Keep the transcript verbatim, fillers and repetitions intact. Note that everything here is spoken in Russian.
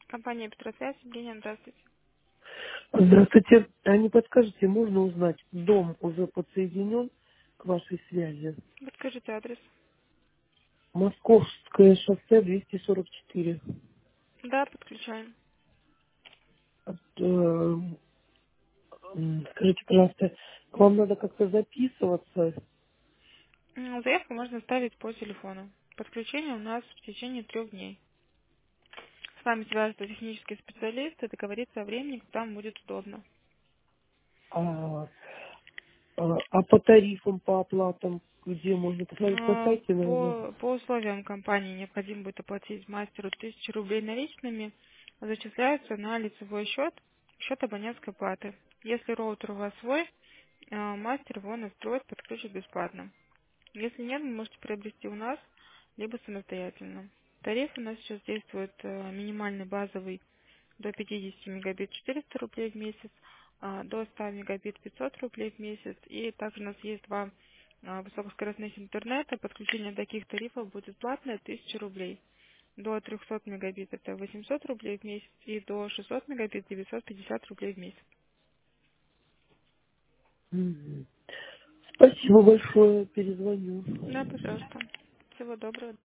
Компания Петросвязь, Евгения, здравствуйте. Здравствуйте. А не подскажете, можно узнать, дом уже подсоединен к вашей связи? Подскажите адрес. Московское шоссе двести сорок четыре. Да, подключаем. От, э, м, Скажите, пожалуйста, к вам надо как-то записываться? М, Заявку можно ставить по телефону. Подключение у нас в течение трех дней. С вами свяжется технический специалист и договорится о времени, когда вам будет удобно. А, а, а по тарифам, по оплатам, где можно посмотреть по А, сайте, наверное? По, по условиям компании необходимо будет оплатить мастеру тысячу рублей наличными, зачисляются на лицевой счет, счет абонентской платы. Если роутер у вас свой, а, мастер его настроит, подключит бесплатно. Если нет, вы можете приобрести у нас, либо самостоятельно. Тариф у нас сейчас действует э, минимальный базовый до пятидесяти мегабит четыреста рублей в месяц, а, до ста мегабит пятьсот рублей в месяц. И также у нас есть два а, высокоскоростных интернета. Подключение таких тарифов будет платное тысяча рублей. До трехсот мегабит это восемьсот рублей в месяц и до шестисот мегабит девятьсот пятьдесят рублей в месяц. Мгм. Спасибо большое, перезвоню. Да, пожалуйста. Всего доброго.